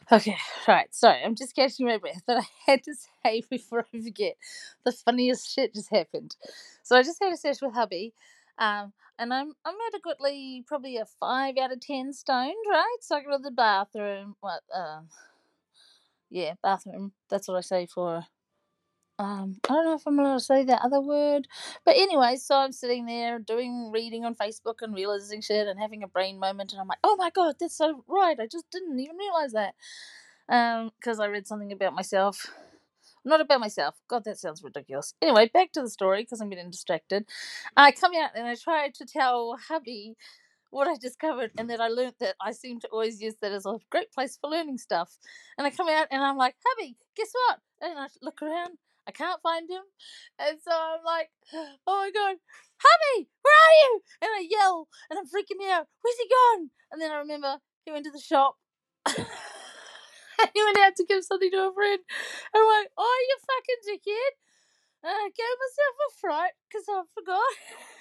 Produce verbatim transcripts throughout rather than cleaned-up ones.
Okay, right. Sorry, I'm just catching my breath. But I had to say before I forget, the funniest shit just happened. So I just had a sesh with hubby, um, and I'm I'm adequately probably a five out of ten stoned, right? So I go to the bathroom. What? Um, yeah, bathroom. That's what I say for. Um, I don't know if I'm allowed to say that other word, but anyway, so I'm sitting there doing reading on Facebook and realizing shit and having a brain moment, and I'm like, oh my god, that's so right. I just didn't even realize that. Um, because I read something about myself. Not about myself. God, that sounds ridiculous. Anyway, back to the story because I'm getting distracted. I come out and I try to tell hubby what I discovered and that I learnt that I seem to always use that as a great place for learning stuff. And I come out and I'm like, hubby, guess what? And I look around. I can't find him. And so I'm like, oh my god, hubby, where are you? And I yell and I'm freaking out. Where's he gone? And then I remember he went to the shop. He went out to give something to a friend. And I'm like, oh, you fucking dickhead. And I gave myself a fright because I forgot.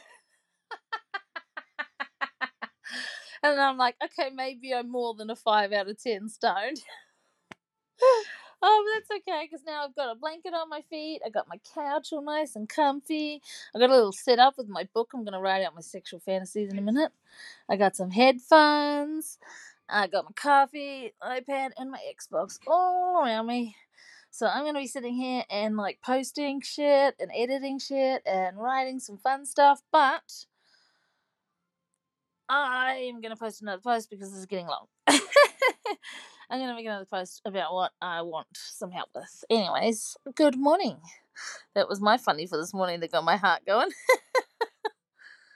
And I'm like, okay, maybe I'm more than a five out of ten stoned. Oh, but that's okay because now I've got a blanket on my feet. I got my couch all nice and comfy. I got a little setup with my book. I'm going to write out my sexual fantasies in a minute. I got some headphones. I got my coffee, iPad, and my Xbox all around me. So I'm going to be sitting here and like posting shit and editing shit and writing some fun stuff. But I am going to post another post because this is getting long. I'm going to make another post about what I want some help with. Anyways, good morning. That was my funny for this morning that got my heart going.